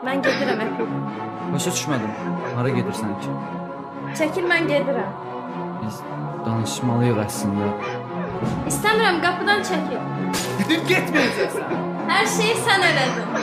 Mən gedirəm Əpik. Başa düşmədim. Hara gedirsən ki? Çəkil, mən gedirəm. Biz danışmalıyıq əslində. İstəmirəm, qapıdan çəkil. Gidib getməyəcəksən. Hər şeyi sən elədin.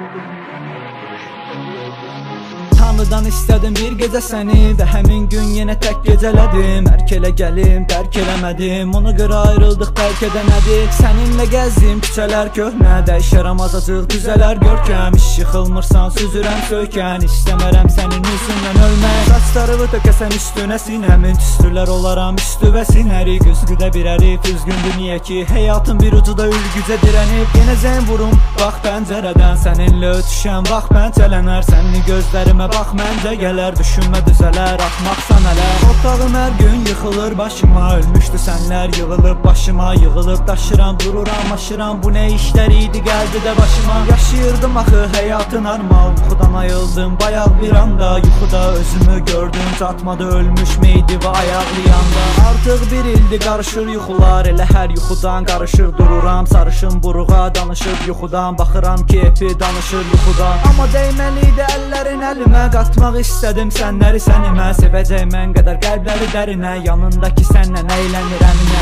Tanrıdan istədim bir gecə səni və həmin gün yenə tək gecələdim. Bəlkə elə gəlim, bəlkə eləmədim. Ona görə ayrıldıq, bəlkə də nədir? Səninlə gəzdim, küçələr köhnə, dəyişərəm azacıq, düzələr görkəm. İş yıxılmırsan, süzürəm söykən, İstəmərəm sənin üzündən ölmək. Saçlarımı tökəsən üstünə sinəmin, tüstülər olaram üstü və sinəri. Gözlüdə bir ərif, üzgündür niyə ki? Həyatın bir ucu da ülgücə dirənib. Yenə zəng vurum, bax pəncərədən, səninlə ötüşəm, bax pəncələnər. Sənli gözlərimə bax məncə gələr, düşünmə düzələr, atmaqsan ələ. Otağım hər gün yıxılır başıma, ölmüşdü sənlər yığılıb başıma. Yığılıb daşıram, dururam, aşıram, bu nə işlər idi gəldi də başıma. Yaşayırdım axı həyatın armal, yuxudan ayıldım bayaq bir anda. Yuxuda özümü gördüm, çatmadı ölmüş meydi və ayaqlayanda. Artıq bir ildir qarışır yuxular, elə hər yuxudan qarışır dururam. Sarışın buruğa danışıb yuxudan, baxıram ki epi danışır yuxudan. Amma dəyməliydi əllərin əlimə, qatmaq istədim sənləri sənimə. Sevəcək mən qədər qəlbləri dərinə, yanındakı sənlə əylənirəm inə.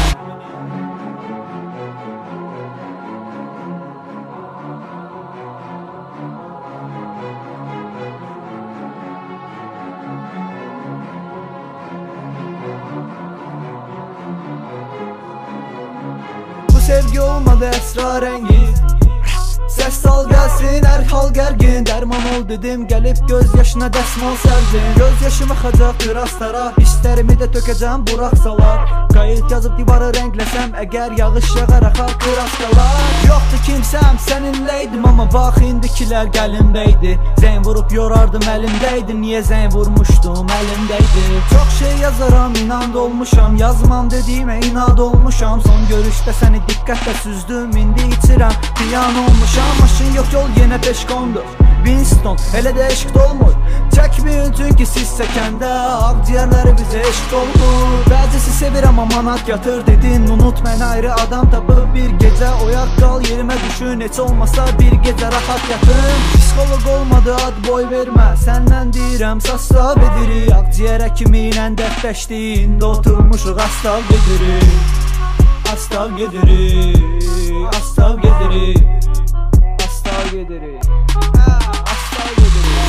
Bu sevgi olmadı əsrarəngiz, səs sal gəlsin, hər hal gərgin. Dərman ol dedim, gəlib göz yaşına dəsmal sərdin. Göz yaşım axacaq qırastara, hisslərimi də tökəcəm buraq salar. Qayıt yazıb divarı rəngləsəm, əgər yağış yağar axar qırastalar. Yoxdur kimsəm, səninləydim, amma bax indikilər gəlimdəydi. Zəng vurub yorardım əlimdəydi, niyə zəng vurmuşdum əlimdəydi. Çox şey yazaram, inand olmuşam, yazmam dediyimə inad olmuşam. Son görüşdə səni diqqətlə süzdüm, indi içirəm, piyan olmuşam. Maşın yox, yol yenə peşkondur, Winston, elə də eşq dolmur. Çəkməyin çünki siz çəkəndə ağciyərləri bizə eşq dolmur. Bəzisi sevirəm amma manat yatır dedin, unut mən ayrı adam tapıb bir gecə. Oyaq qal yerimə düşün, heç olmasa bir gecə rahat yatın. Psixolog olmadı ad boy vermə, səndən deyirəm sastav edirik. Ağciyər həkimi ilə dərdləşdiyində oturmuşuq astav gedirik. Astav gedirik, astav gedirik. Astav gedirik, astav gedirik.